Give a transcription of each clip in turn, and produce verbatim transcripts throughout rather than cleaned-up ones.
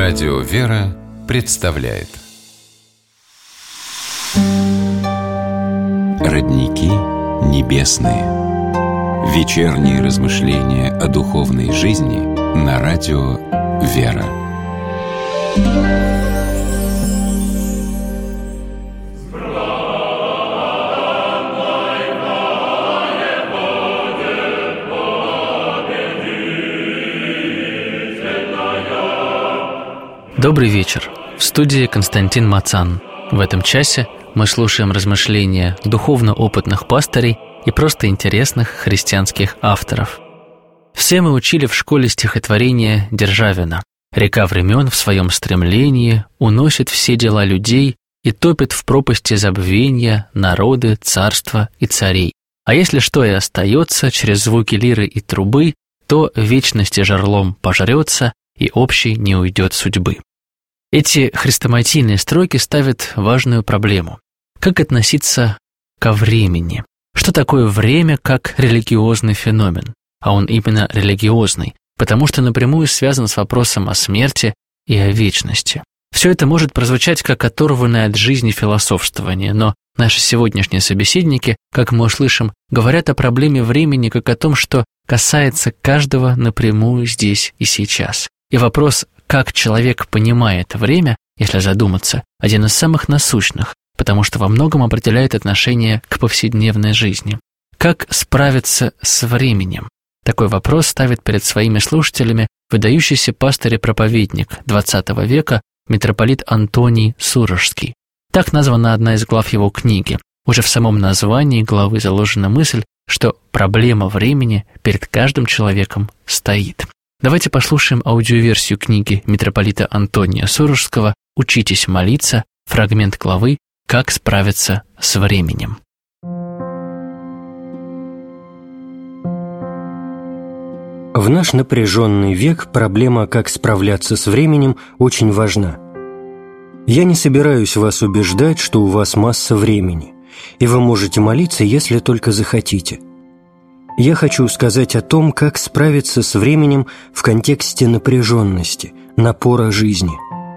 Радио «Вера» представляет Родники небесные. Вечерние размышления о духовной жизни на радио «Вера». Добрый вечер. В студии Константин Мацан. В этом часе мы слушаем размышления духовно опытных пастырей и просто интересных христианских авторов. Все мы учили в школе стихотворение Державина. «Река времен в своем стремлении уносит все дела людей и топит в пропасти забвенья народы, царства и царей. А если что и остается через звуки лиры и трубы, то вечности жерлом пожрется и общей не уйдет судьбы». Эти хрестоматийные строки ставят важную проблему. Как относиться ко времени? Что такое время как религиозный феномен? А он именно религиозный, потому что напрямую связан с вопросом о смерти и о вечности. Все это может прозвучать как оторванное от жизни философствование, но наши сегодняшние собеседники, как мы услышим, говорят о проблеме времени как о том, что касается каждого напрямую здесь и сейчас. И вопрос, как человек понимает время, если задуматься, один из самых насущных, потому что во многом определяет отношение к повседневной жизни. Как справиться с временем? Такой вопрос ставит перед своими слушателями выдающийся пастырь и проповедник двадцатого века митрополит Антоний Сурожский. Так названа одна из глав его книги. Уже в самом названии главы заложена мысль, что проблема времени перед каждым человеком стоит. Давайте послушаем аудиоверсию книги митрополита Антония Сурожского «Учитесь молиться», фрагмент главы «Как справиться с временем». В наш напряженный век проблема «как справляться с временем» очень важна. Я не собираюсь вас убеждать, что у вас масса времени, и вы можете молиться, если только захотите. Я хочу сказать о том, как справиться с временем в контексте напряженности, напора жизни.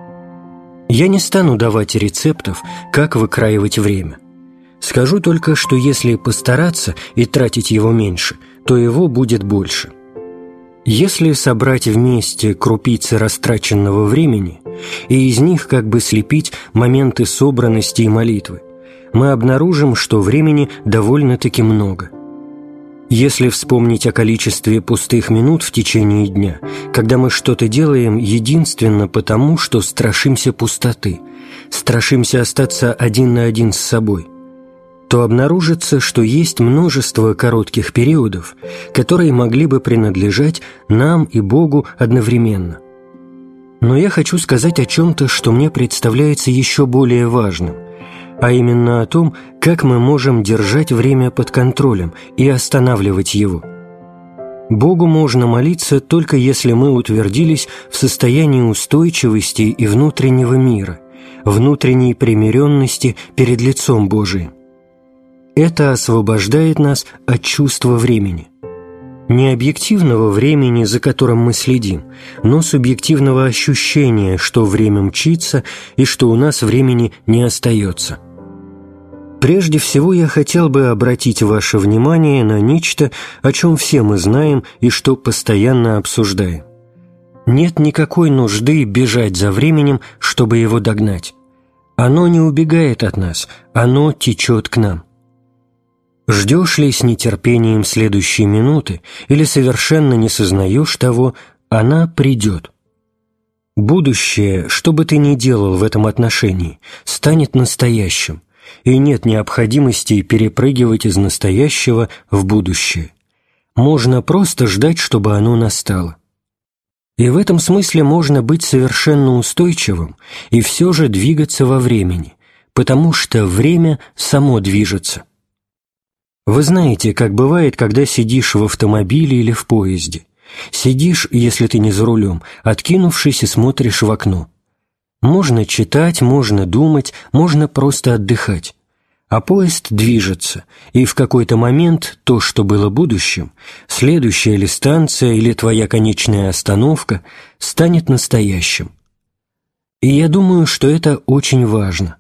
Я не стану давать рецептов, как выкраивать время. Скажу только, что если постараться и тратить его меньше, то его будет больше. Если собрать вместе крупицы растраченного времени и из них как бы слепить моменты собранности и молитвы, мы обнаружим, что времени довольно-таки много. Если вспомнить о количестве пустых минут в течение дня, когда мы что-то делаем единственно потому, что страшимся пустоты, страшимся остаться один на один с собой, то обнаружится, что есть множество коротких периодов, которые могли бы принадлежать нам и Богу одновременно. Но я хочу сказать о чем-то, что мне представляется еще более важным, а именно о том, как мы можем держать время под контролем и останавливать его. Богу можно молиться только если мы утвердились в состоянии устойчивости и внутреннего мира, внутренней примиренности перед лицом Божиим. Это освобождает нас от чувства времени. Не объективного времени, за которым мы следим, но субъективного ощущения, что время мчится и что у нас времени не остается. Прежде всего я хотел бы обратить ваше внимание на нечто, о чем все мы знаем и что постоянно обсуждаем. Нет никакой нужды бежать за временем, чтобы его догнать. Оно не убегает от нас, оно течет к нам. Ждешь ли с нетерпением следующей минуты или совершенно не сознаешь того, она придет. Будущее, что бы ты ни делал в этом отношении, станет настоящим, и нет необходимости перепрыгивать из настоящего в будущее. Можно просто ждать, чтобы оно настало. И в этом смысле можно быть совершенно устойчивым и все же двигаться во времени, потому что время само движется. Вы знаете, как бывает, когда сидишь в автомобиле или в поезде. Сидишь, если ты не за рулем, откинувшись и смотришь в окно. Можно читать, можно думать, можно просто отдыхать. А поезд движется, и в какой-то момент то, что было будущим, следующая ли станция или твоя конечная остановка, станет настоящим. И я думаю, что это очень важно.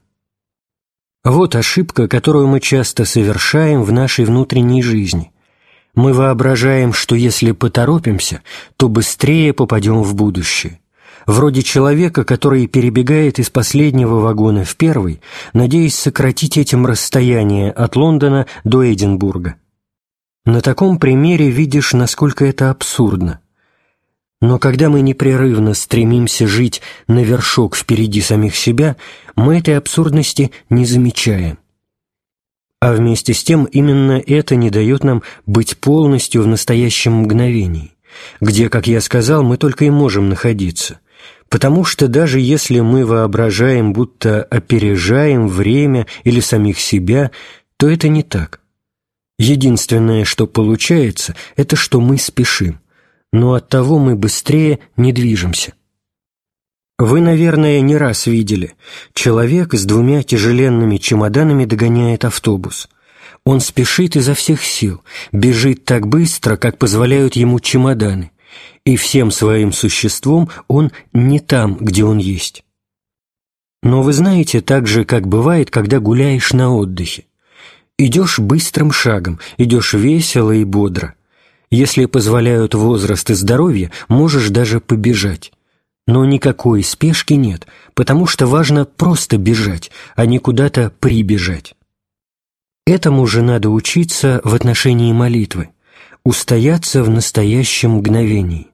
Вот ошибка, которую мы часто совершаем в нашей внутренней жизни. Мы воображаем, что если поторопимся, то быстрее попадем в будущее. Вроде человека, который перебегает из последнего вагона в первый, надеясь сократить этим расстояние от Лондона до Эдинбурга. На таком примере видишь, насколько это абсурдно. Но когда мы непрерывно стремимся жить на вершок впереди самих себя, мы этой абсурдности не замечаем. А вместе с тем именно это не дает нам быть полностью в настоящем мгновении, где, как я сказал, мы только и можем находиться. Потому что даже если мы воображаем, будто опережаем время или самих себя, то это не так. Единственное, что получается, это что мы спешим, но оттого мы быстрее не движемся. Вы, наверное, не раз видели, человек с двумя тяжеленными чемоданами догоняет автобус. Он спешит изо всех сил, бежит так быстро, как позволяют ему чемоданы, и всем своим существом он не там, где он есть. Но вы знаете, так же, как бывает, когда гуляешь на отдыхе. Идешь быстрым шагом, идешь весело и бодро. Если позволяют возраст и здоровье, можешь даже побежать. Но никакой спешки нет, потому что важно просто бежать, а не куда-то прибежать. Этому же надо учиться в отношении молитвы, устояться в настоящем мгновении.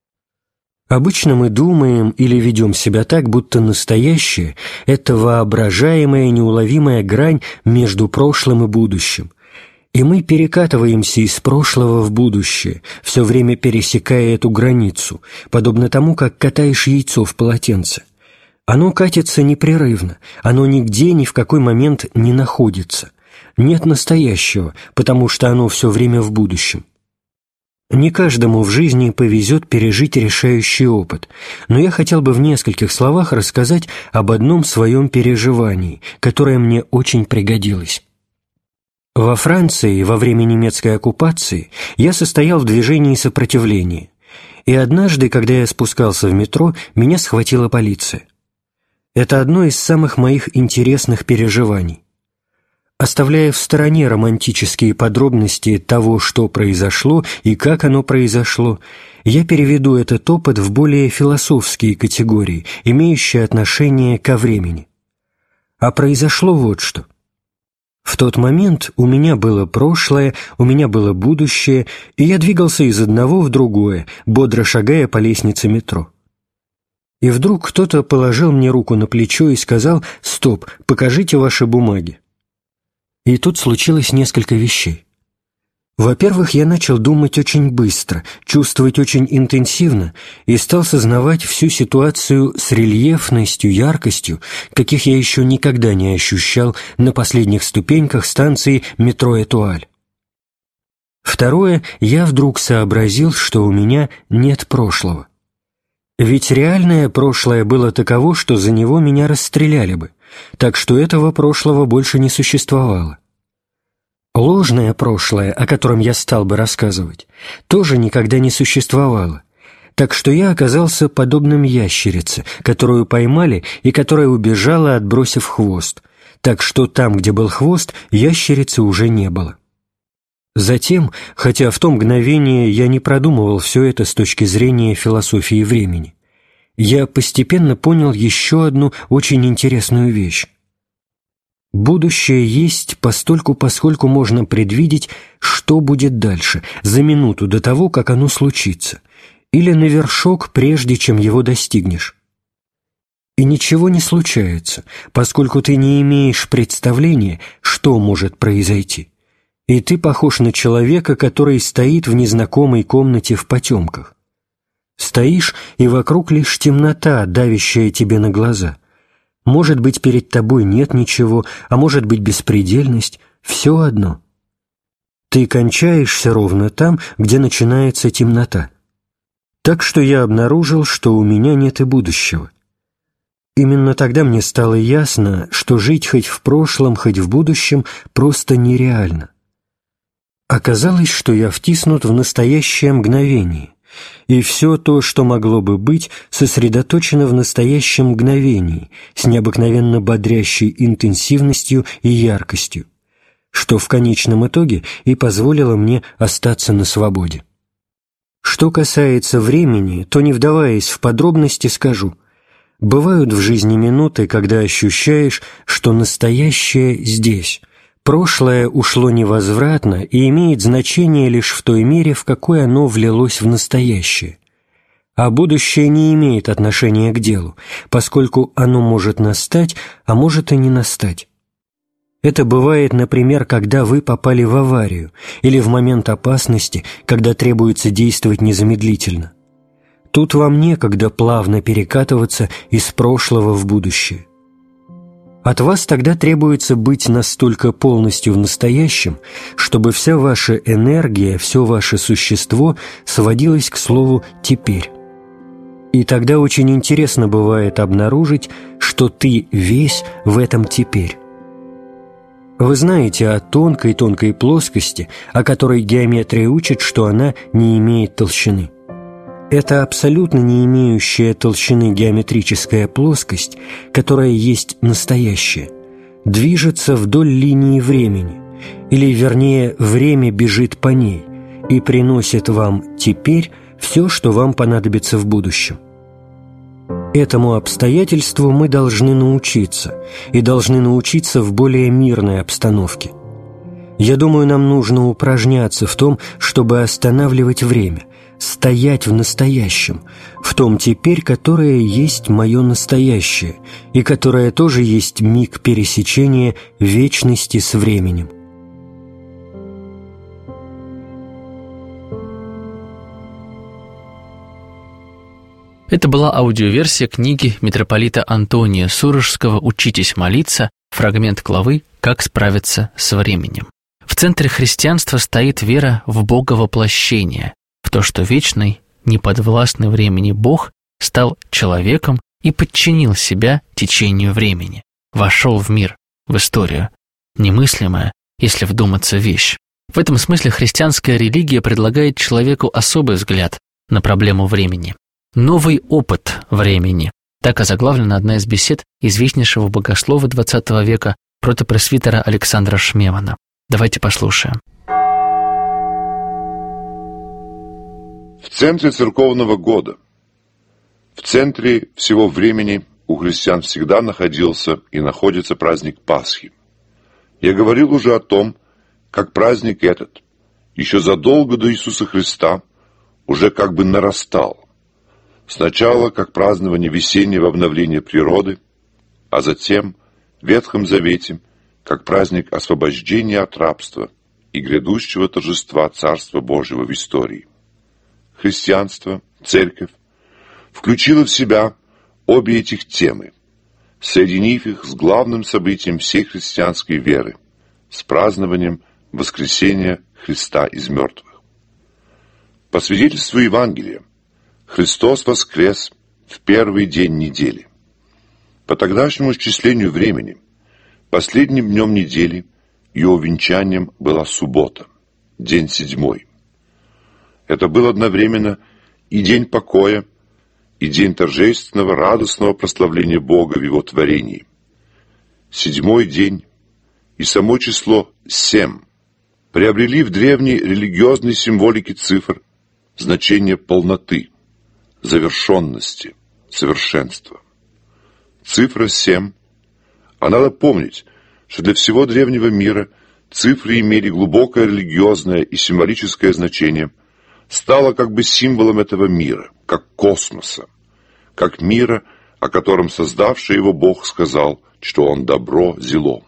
Обычно мы думаем или ведем себя так, будто настоящее – это воображаемая неуловимая грань между прошлым и будущим, и мы перекатываемся из прошлого в будущее, все время пересекая эту границу, подобно тому, как катаешь яйцо в полотенце. Оно катится непрерывно, оно нигде ни в какой момент не находится. Нет настоящего, потому что оно все время в будущем. Не каждому в жизни повезет пережить решающий опыт, но я хотел бы в нескольких словах рассказать об одном своем переживании, которое мне очень пригодилось. Во Франции во время немецкой оккупации я состоял в движении сопротивления, и однажды, когда я спускался в метро, меня схватила полиция. Это одно из самых моих интересных переживаний. Оставляя в стороне романтические подробности того, что произошло и как оно произошло, я переведу этот опыт в более философские категории, имеющие отношение ко времени. А произошло вот что. В тот момент у меня было прошлое, у меня было будущее, и я двигался из одного в другое, бодро шагая по лестнице метро. И вдруг кто-то положил мне руку на плечо и сказал: «Стоп, покажите ваши бумаги». И тут случилось несколько вещей. Во-первых, я начал думать очень быстро, чувствовать очень интенсивно и стал сознавать всю ситуацию с рельефностью, яркостью, каких я еще никогда не ощущал на последних ступеньках станции метро Этуаль. Второе, я вдруг сообразил, что у меня нет прошлого. Ведь реальное прошлое было таково, что за него меня расстреляли бы, так что этого прошлого больше не существовало. Ложное прошлое, о котором я стал бы рассказывать, тоже никогда не существовало, так что я оказался подобным ящерице, которую поймали и которая убежала, отбросив хвост, так что там, где был хвост, ящерицы уже не было. Затем, хотя в то мгновение я не продумывал все это с точки зрения философии времени, я постепенно понял еще одну очень интересную вещь. Будущее есть постольку, поскольку можно предвидеть, что будет дальше, за минуту до того, как оно случится, или на вершок, прежде чем его достигнешь. И ничего не случается, поскольку ты не имеешь представления, что может произойти, и ты похож на человека, который стоит в незнакомой комнате в потемках. Стоишь, и вокруг лишь темнота, давящая тебе на глаза. Может быть, перед тобой нет ничего, а может быть, беспредельность, все одно. Ты кончаешься ровно там, где начинается темнота. Так что я обнаружил, что у меня нет и будущего. Именно тогда мне стало ясно, что жить хоть в прошлом, хоть в будущем просто нереально. Оказалось, что я втиснут в настоящее мгновение, и все то, что могло бы быть, сосредоточено в настоящем мгновении с необыкновенно бодрящей интенсивностью и яркостью, что в конечном итоге и позволило мне остаться на свободе. Что касается времени, то, не вдаваясь в подробности, скажу: бывают в жизни минуты, когда ощущаешь, что настоящее здесь, прошлое ушло невозвратно и имеет значение лишь в той мере, в какой оно влилось в настоящее, а будущее не имеет отношения к делу, поскольку оно может настать, а может и не настать. Это бывает, например, когда вы попали в аварию или в момент опасности, когда требуется действовать незамедлительно. Тут вам некогда плавно перекатываться из прошлого в будущее. От вас тогда требуется быть настолько полностью в настоящем, чтобы вся ваша энергия, все ваше существо сводилось к слову «теперь». И тогда очень интересно бывает обнаружить, что ты весь в этом «теперь». Вы знаете о тонкой-тонкой плоскости, о которой геометрия учит, что она не имеет толщины. Это абсолютно не имеющая толщины геометрическая плоскость, которая есть настоящее, движется вдоль линии времени, или, вернее, время бежит по ней и приносит вам теперь все, что вам понадобится в будущем. Этому обстоятельству мы должны научиться, и должны научиться в более мирной обстановке. Я думаю, нам нужно упражняться в том, чтобы останавливать время, стоять в настоящем, в том теперь, которое есть мое настоящее, и которое тоже есть миг пересечения вечности с временем. Это была аудиоверсия книги митрополита Антония Сурожского «Учитесь молиться», фрагмент главы «Как справиться с временем». В центре христианства стоит вера в Боговоплощение, в то, что вечный, неподвластный времени Бог стал человеком и подчинил себя течению времени, вошел в мир, в историю, немыслимая, если вдуматься, вещь. В этом смысле христианская религия предлагает человеку особый взгляд на проблему времени. «Новый опыт времени» – так озаглавлена одна из бесед известнейшего богослова двадцатого века, протопресвитера Александра Шмемана. Давайте послушаем. В центре церковного года, в центре всего времени у христиан всегда находился и находится праздник Пасхи. Я говорил уже о том, как праздник этот, еще задолго до Иисуса Христа, уже как бы нарастал. Сначала как празднование весеннего обновления природы, а затем в Ветхом Завете как праздник освобождения от рабства и грядущего торжества Царства Божьего в истории. Христианство, Церковь, включило в себя обе этих темы, соединив их с главным событием всей христианской веры, с празднованием воскресения Христа из мертвых. По свидетельству Евангелия, Христос воскрес в первый день недели. По тогдашнему исчислению времени, последним днем недели, его венчанием была суббота, день седьмой. Это был одновременно и день покоя, и день торжественного, радостного прославления Бога в Его творении. Седьмой день и само число семь приобрели в древней религиозной символике цифр значение полноты, завершенности, совершенства. Цифра семь, а надо помнить, что для всего древнего мира цифры имели глубокое религиозное и символическое значение, стала как бы символом этого мира, как космоса, как мира, о котором создавший его Бог сказал, что он добро зело.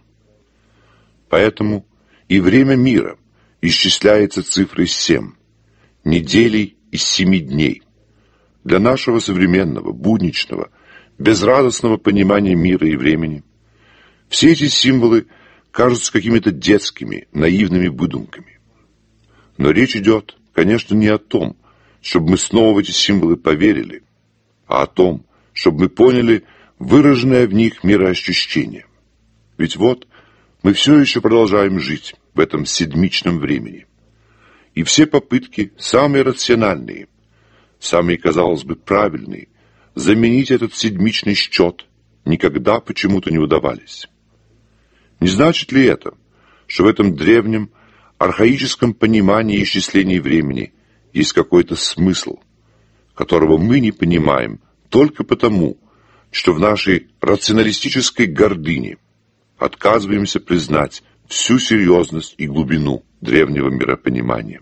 Поэтому и время мира исчисляется цифрой семь, неделей из семи дней. Для нашего современного, будничного, безрадостного понимания мира и времени все эти символы кажутся какими-то детскими, наивными выдумками. Но речь идет, конечно, не о том, чтобы мы снова в эти символы поверили, а о том, чтобы мы поняли выраженное в них мироощущение. Ведь вот мы все еще продолжаем жить в этом седмичном времени. И все попытки, самые рациональные, самый, казалось бы, правильный, заменить этот седмичный счет никогда почему-то не удавались. Не значит ли это, что в этом древнем, архаическом понимании исчислений времени есть какой-то смысл, которого мы не понимаем только потому, что в нашей рационалистической гордыне отказываемся признать всю серьезность и глубину древнего миропонимания.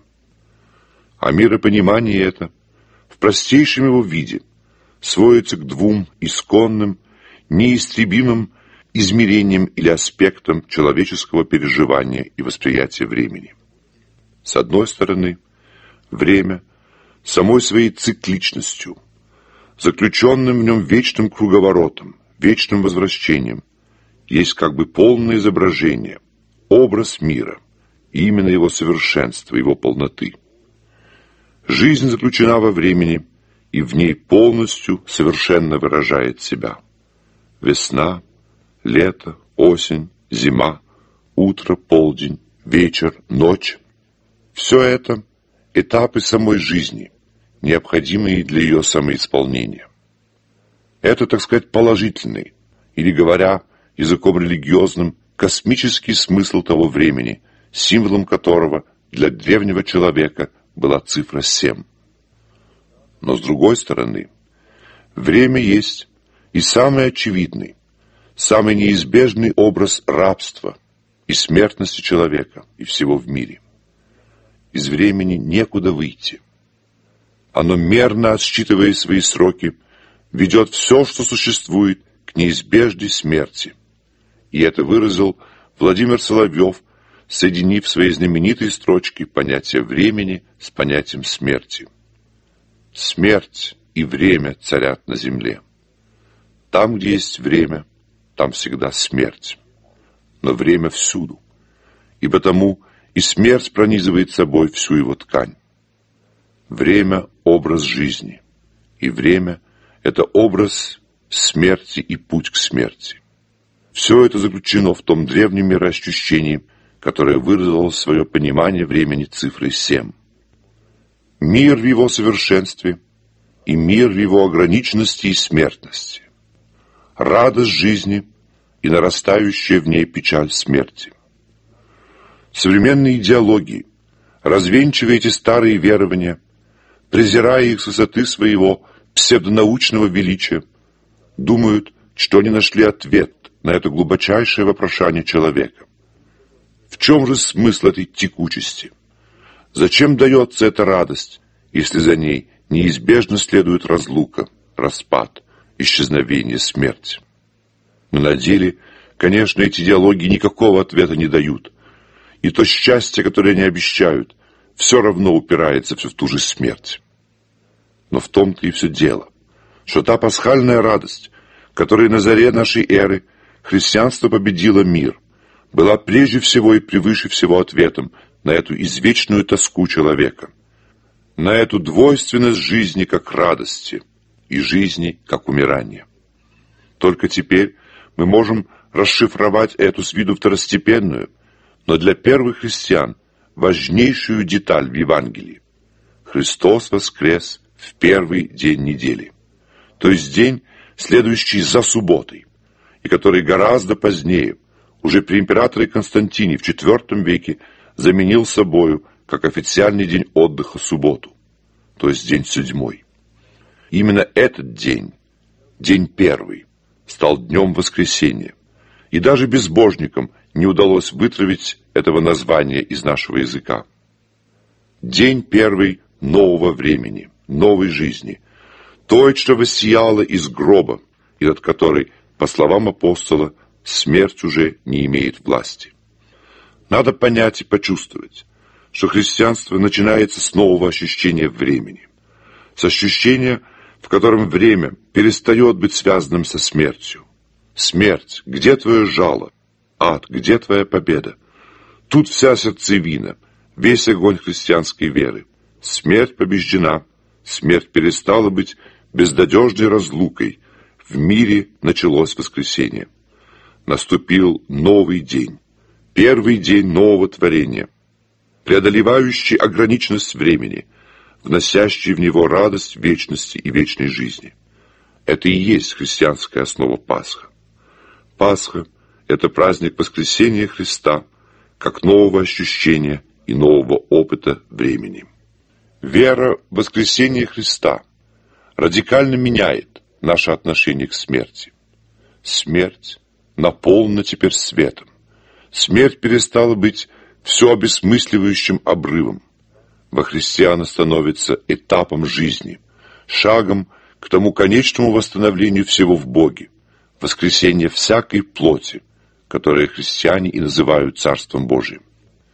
А миропонимание это в простейшем его виде сводится к двум исконным, неистребимым измерением или аспектом человеческого переживания и восприятия времени. С одной стороны, время самой своей цикличностью, заключенным в нем вечным круговоротом, вечным возвращением, есть как бы полное изображение, образ мира, и именно его совершенства, его полноты. Жизнь заключена во времени, и в ней полностью совершенно выражает себя. Весна, лето, осень, зима, утро, полдень, вечер, ночь. Все это – этапы самой жизни, необходимые для ее самоисполнения. Это, так сказать, положительный, или, говоря языком религиозным, космический смысл того времени, символом которого для древнего человека была цифра семь. Но с другой стороны, время есть и самый очевидный, самый неизбежный образ рабства и смертности человека и всего в мире. Из времени некуда выйти. Оно, мерно отсчитывая свои сроки, ведет все, что существует, к неизбежной смерти. И это выразил Владимир Соловьев, соединив в своей знаменитой строчке понятие времени с понятием смерти. Смерть и время царят на земле. Там, где есть время, там всегда смерть. Но время всюду, и потому и смерть пронизывает собой всю его ткань. Время – образ жизни, и время – это образ смерти и путь к смерти. Все это заключено в том древнем мироощущении, которое выразило свое понимание времени цифрой семь. Мир в его совершенстве и мир в его ограниченности и смертности. Радость жизни и нарастающая в ней печаль смерти. Современные идеологии, развенчивая эти старые верования, презирая их с высоты своего псевдонаучного величия, думают, что они нашли ответ на это глубочайшее вопрошание человека. В чем же смысл этой текучести? Зачем дается эта радость, если за ней неизбежно следует разлука, распад, исчезновение, смерть? Но на деле, конечно, эти идеологии никакого ответа не дают, и то счастье, которое они обещают, все равно упирается все в ту же смерть. Но в том-то и все дело, что та пасхальная радость, которой на заре нашей эры христианство победило мир, была прежде всего и превыше всего ответом на эту извечную тоску человека, на эту двойственность жизни как радости и жизни как умирания. Только теперь мы можем расшифровать эту с виду второстепенную, но для первых христиан важнейшую деталь в Евангелии. Христос воскрес в первый день недели, то есть день, следующий за субботой, и который гораздо позднее, уже при императоре Константине в четвертом веке, заменил собою как официальный день отдыха субботу, то есть день седьмой. Именно этот день, день первый, стал днем воскресения, и даже безбожникам не удалось вытравить этого названия из нашего языка. День первый нового времени, новой жизни, той, что воссияла из гроба, и над которой, по словам апостола, смерть уже не имеет власти. Надо понять и почувствовать, что христианство начинается с нового ощущения времени, с ощущения, в котором время перестает быть связанным со смертью. Смерть, где твое жало? Ад, где твоя победа? Тут вся сердцевина, весь огонь христианской веры. Смерть побеждена, смерть перестала быть безнадежной разлукой, в мире началось воскресение. Наступил новый день, первый день нового творения, преодолевающий ограниченность времени, вносящие в него радость вечности и вечной жизни. Это и есть христианская основа Пасха. Пасха – это праздник воскресения Христа, как нового ощущения и нового опыта времени. Вера в воскресение Христа радикально меняет наше отношение к смерти. Смерть наполнена теперь светом. Смерть перестала быть все обесмысливающим обрывом. Во Христе она становится этапом жизни, шагом к тому конечному восстановлению всего в Боге, воскресение всякой плоти, которое христиане и называют Царством Божиим.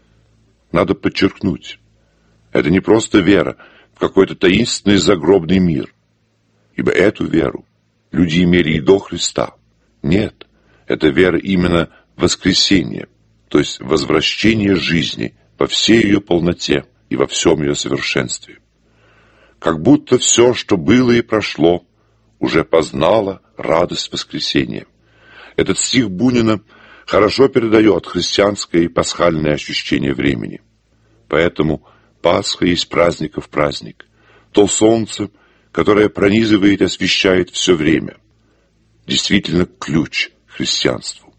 Надо подчеркнуть, это не просто вера в какой-то таинственный загробный мир, ибо эту веру люди имели и до Христа. Нет, это вера именно в воскресение, то есть возвращение жизни во всей ее полноте и во всем ее совершенстве. Как будто все, что было и прошло, уже познало радость воскресения. Этот стих Бунина хорошо передает христианское и пасхальное ощущение времени. Поэтому Пасха есть праздников праздник, то солнце, которое пронизывает и освещает все время, действительно ключ к христианству.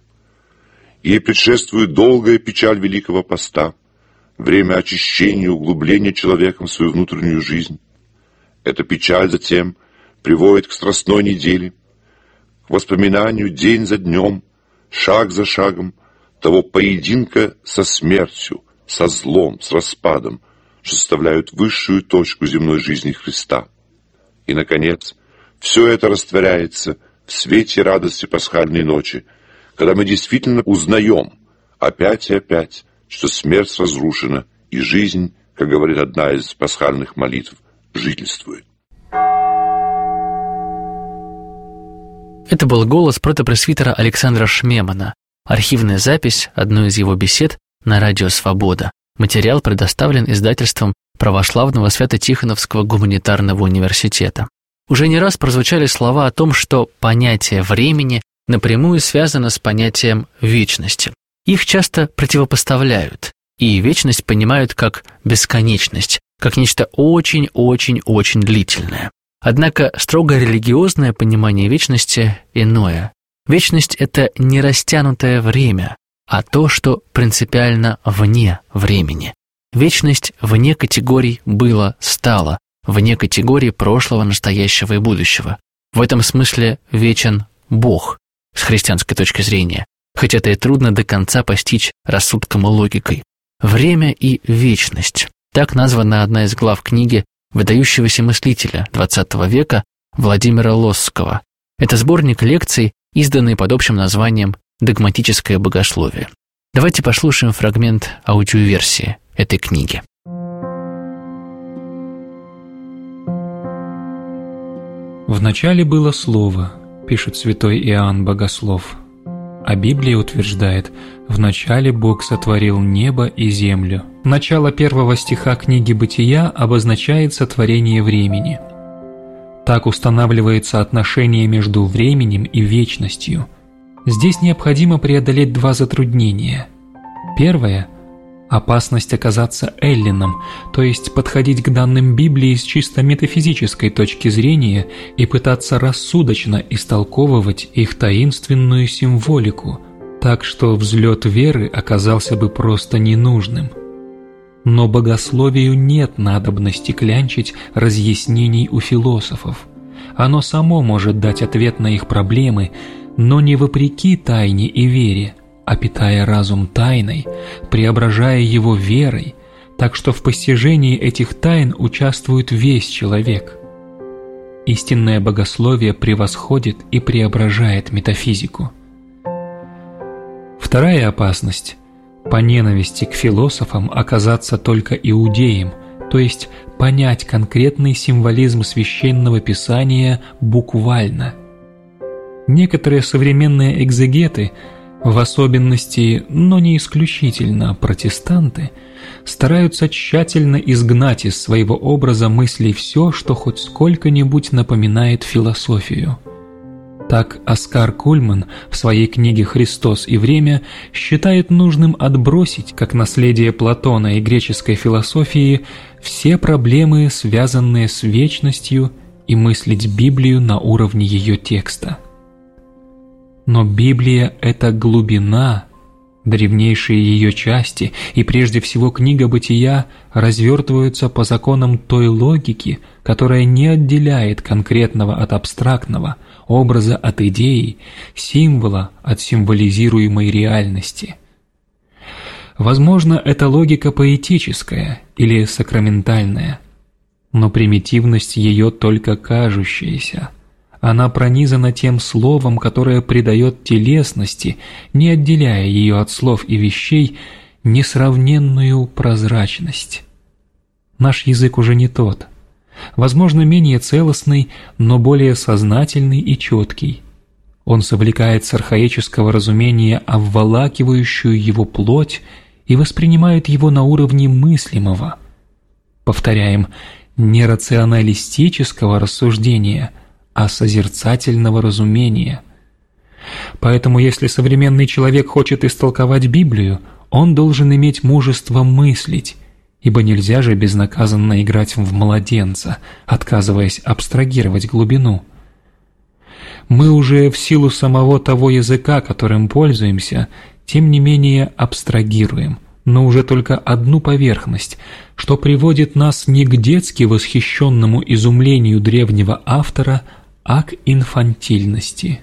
Ей предшествует долгая печаль Великого Поста, время очищения и углубления человеком в свою внутреннюю жизнь. Эта печаль затем приводит к страстной неделе, к воспоминанию день за днем, шаг за шагом того поединка со смертью, со злом, с распадом, что составляют высшую точку земной жизни Христа. И, наконец, все это растворяется в свете радости пасхальной ночи, когда мы действительно узнаем опять и опять, что смерть разрушена, и жизнь, как говорит одна из пасхальных молитв, жительствует. Это был голос протопресвитера Александра Шмемана, архивная запись одной из его бесед на радио «Свобода». Материал предоставлен издательством Православного Свято-Тихоновского гуманитарного университета. Уже не раз прозвучали слова о том, что понятие времени напрямую связано с понятием вечности. Их часто противопоставляют, и вечность понимают как бесконечность, как нечто очень-очень-очень длительное. Однако строго религиозное понимание вечности иное. Вечность – это не растянутое время, а то, что принципиально вне времени. Вечность вне категорий «было-стало», вне категории прошлого, настоящего и будущего. В этом смысле вечен Бог с христианской точки зрения, хоть это и трудно до конца постичь рассудком и логикой. «Время и вечность» – так названа одна из глав книги выдающегося мыслителя двадцатого века Владимира Лосского. Это сборник лекций, изданный под общим названием «Догматическое богословие». Давайте послушаем фрагмент аудиоверсии этой книги. «Вначале было Слово», пишет святой Иоанн Богослов, а Библия утверждает: «Вначале Бог сотворил небо и землю». Начало первого стиха книги «Бытия» обозначает сотворение времени. Так устанавливается отношение между временем и вечностью. Здесь необходимо преодолеть два затруднения. Первое – опасность оказаться эллином, то есть подходить к данным Библии с чисто метафизической точки зрения и пытаться рассудочно истолковывать их таинственную символику, так что взлет веры оказался бы просто ненужным. Но богословию нет надобности клянчить разъяснений у философов. Оно само может дать ответ на их проблемы, но не вопреки тайне и вере, а питая разум тайной, преображая его верой, так что в постижении этих тайн участвует весь человек. Истинное богословие превосходит и преображает метафизику. Вторая опасность – по ненависти к философам оказаться только иудеем, то есть понять конкретный символизм священного писания буквально. Некоторые современные экзегеты, в особенности, но не исключительно протестанты, стараются тщательно изгнать из своего образа мыслей все, что хоть сколько-нибудь напоминает философию. Так Оскар Кульман в своей книге «Христос и время» считает нужным отбросить, как наследие Платона и греческой философии, все проблемы, связанные с вечностью, и мыслить Библию на уровне ее текста. Но Библия – это глубина, древнейшие ее части и прежде всего книга Бытия развертываются по законам той логики, которая не отделяет конкретного от абстрактного, образа от идеи, символа от символизируемой реальности. Возможно, это логика поэтическая или сакраментальная, но примитивность ее только кажущаяся. Она пронизана тем словом, которое придает телесности, не отделяя ее от слов и вещей, несравненную прозрачность. Наш язык уже не тот, возможно, менее целостный, но более сознательный и четкий. Он совлекает с архаического разумения обволакивающую его плоть и воспринимает его на уровне мыслимого. Повторяем, не рационалистического рассуждения, а созерцательного разумения. Поэтому, если современный человек хочет истолковать Библию, он должен иметь мужество мыслить, ибо нельзя же безнаказанно играть в младенца, отказываясь абстрагировать глубину. Мы уже в силу самого того языка, которым пользуемся, тем не менее абстрагируем, но уже только одну поверхность, что приводит нас не к детски восхищенному изумлению древнего автора, а к инфантильности.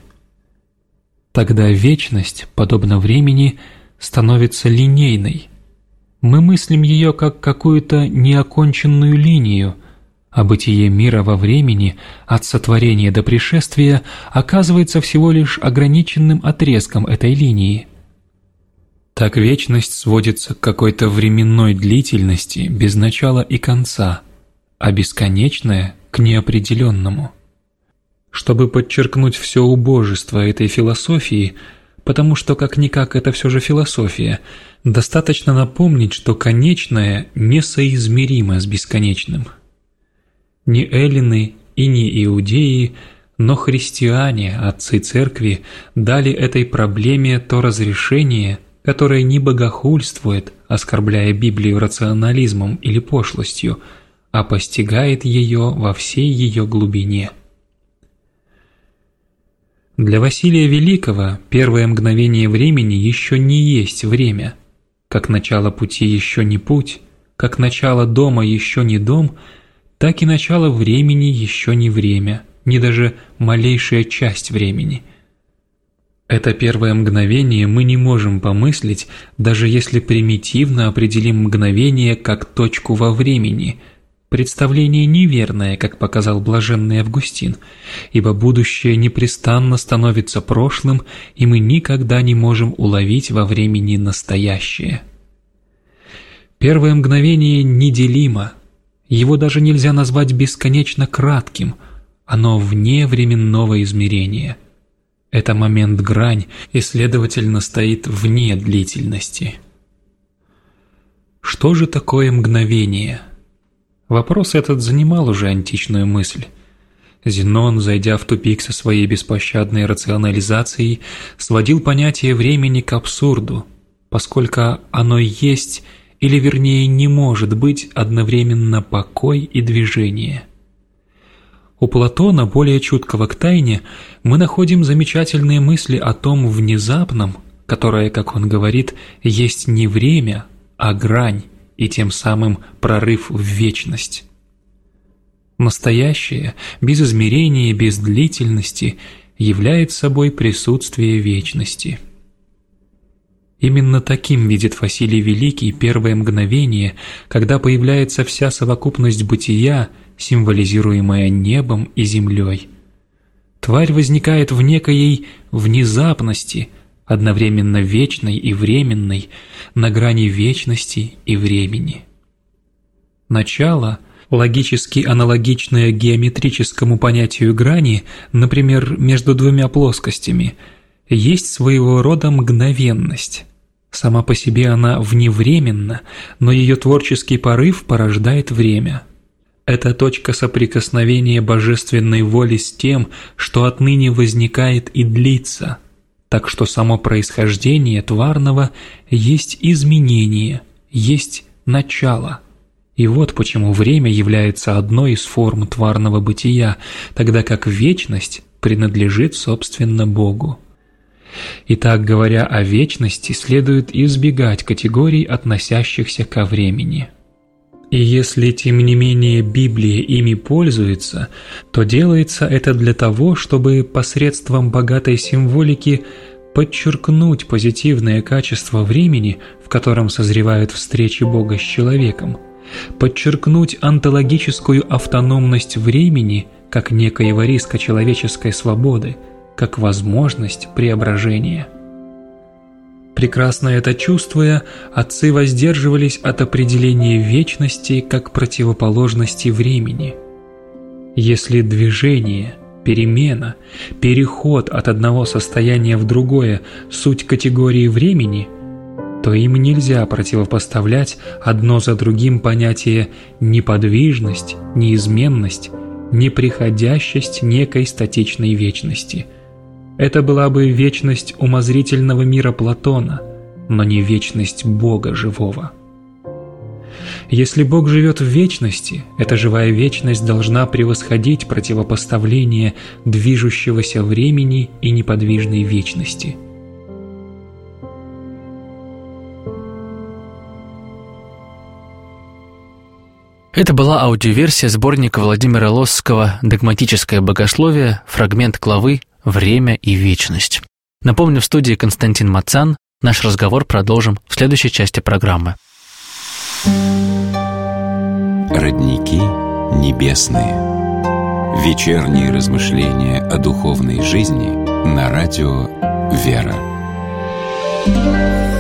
Тогда вечность, подобно времени, становится линейной. Мы мыслим ее как какую-то неоконченную линию, а бытие мира во времени, от сотворения до пришествия, оказывается всего лишь ограниченным отрезком этой линии. Так вечность сводится к какой-то временной длительности без начала и конца, а бесконечное – к неопределенному. Чтобы подчеркнуть все убожество этой философии, потому что как-никак это все же философия, достаточно напомнить, что конечное несоизмеримо с бесконечным. Не эллины и не иудеи, но христиане, отцы церкви, дали этой проблеме то разрешение, которое не богохульствует, оскорбляя Библию рационализмом или пошлостью, а постигает ее во всей ее глубине. Для Василия Великого первое мгновение времени еще не есть время, как начало пути еще не путь, как начало дома еще не дом, так и начало времени еще не время, не даже малейшая часть времени. Это первое мгновение мы не можем помыслить, даже если примитивно определим мгновение как точку во времени. Представление неверное, как показал блаженный Августин, ибо будущее непрестанно становится прошлым, и мы никогда не можем уловить во времени настоящее. Первое мгновение неделимо, его даже нельзя назвать бесконечно кратким, оно вне временного измерения. Это момент-грань и, следовательно, стоит вне длительности. Что же такое мгновение? Вопрос этот занимал уже античную мысль. Зенон, зайдя в тупик со своей беспощадной рационализацией, сводил понятие времени к абсурду, поскольку оно есть, или вернее не может быть одновременно покой и движение. У Платона, более чуткого к тайне, мы находим замечательные мысли о том внезапном, которое, как он говорит, есть не время, а грань, и тем самым прорыв в вечность. Настоящее, без измерения, без длительности, является собой присутствие вечности. Именно таким видит Василий Великий первое мгновение, когда появляется вся совокупность бытия, символизируемая небом и землей. Тварь возникает в некоей внезапности, одновременно вечной и временной, на грани вечности и времени. Начало, логически аналогичное геометрическому понятию грани, например, между двумя плоскостями, есть своего рода мгновенность. Сама по себе она вневременна, но ее творческий порыв порождает время. Это точка соприкосновения божественной воли с тем, что отныне возникает и длится, так что само происхождение тварного есть изменение, есть начало. И вот почему время является одной из форм тварного бытия, тогда как вечность принадлежит, собственно, Богу. Итак, говоря о вечности, следует избегать категорий, относящихся ко времени. И если, тем не менее, Библия ими пользуется, то делается это для того, чтобы посредством богатой символики подчеркнуть позитивное качество времени, в котором созревают встречи Бога с человеком, подчеркнуть онтологическую автономность времени как некоего риска человеческой свободы, как возможность преображения. Прекрасно это чувствуя, отцы воздерживались от определения вечности как противоположности времени. Если движение, перемена, переход от одного состояния в другое – суть категории времени, то им нельзя противопоставлять одно за другим понятие неподвижность, неизменность, неприходящесть некой статичной вечности. Это была бы вечность умозрительного мира Платона, но не вечность Бога живого. Если Бог живет в вечности, эта живая вечность должна превосходить противопоставление движущегося времени и неподвижной вечности. Это была аудиоверсия сборника Владимира Лосского «Догматическое богословие», фрагмент главы «Время и вечность». Напомню, в студии Константин Мацан. Наш разговор продолжим в следующей части программы. Родники небесные. Вечерние размышления о духовной жизни на радио «Вера».